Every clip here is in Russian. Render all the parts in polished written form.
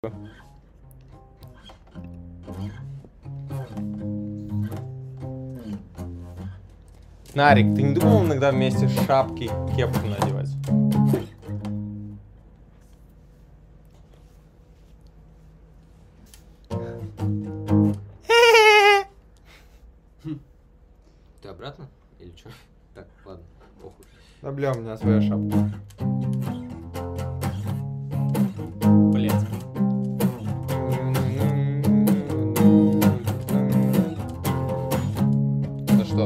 Нарик, ты не думал иногда вместе с шапки кепку надевать? Ты обратно? Или что? Так, ладно, похуй. Да бля, у меня своя шапка. Блять. Это что?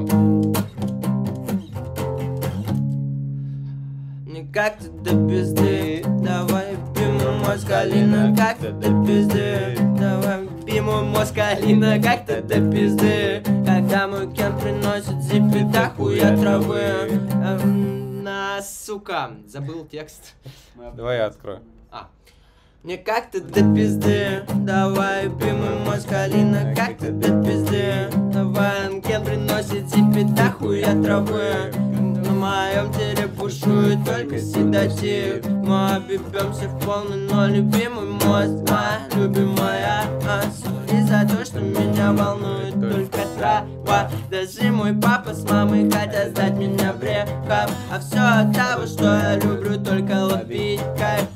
Не как ты до пизды, давай пиму мозг, Алина, как ты до пизды, давай пиму мозг, Алина, как ты до пизды, когда мой кен приносит зипи до хуя травы. Сука, забыл текст. Давай я открою. Не как ты до пизды, давай пиму мозг, Алина, как ты до пизды, давай кен приносит зипи до хуя травы. На моем теле бушует только седатив. Мы объебемся в полный, но любимый мост, моя любимая. Сори за то, что меня волнует только трава. Даже мой папа с мамой хотят сдать меня в рехаб. А все от того, что я люблю только ловить кайф.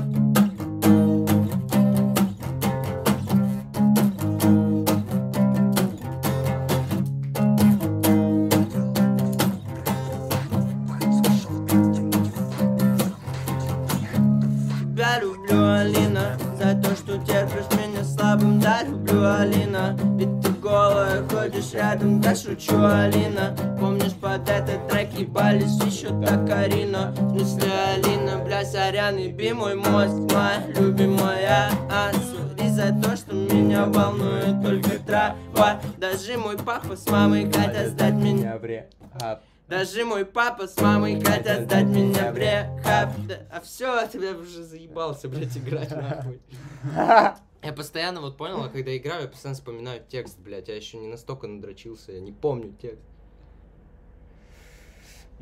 Тебя люблю, Алина, за то, что терпишь меня слабым. Да, люблю, Алина, ведь ты голая, ходишь рядом. Да, шучу, Алина, помнишь, под этот трек ебались еще так Карина. В смысле, Алина, бля, сорян, еби мой мозг, моя любимая. Сори за то, что меня волнует только трава. Даже мой папа с мамой хотят сдать меня в рехаб. Даже мой папа с мамой хотят сдать меня в рехаб. А все, я уже заебался, блядь, играть нахуй. Я постоянно вот понял, а когда играю, я постоянно вспоминаю текст, блядь. Я еще не настолько надрочился, я не помню текст.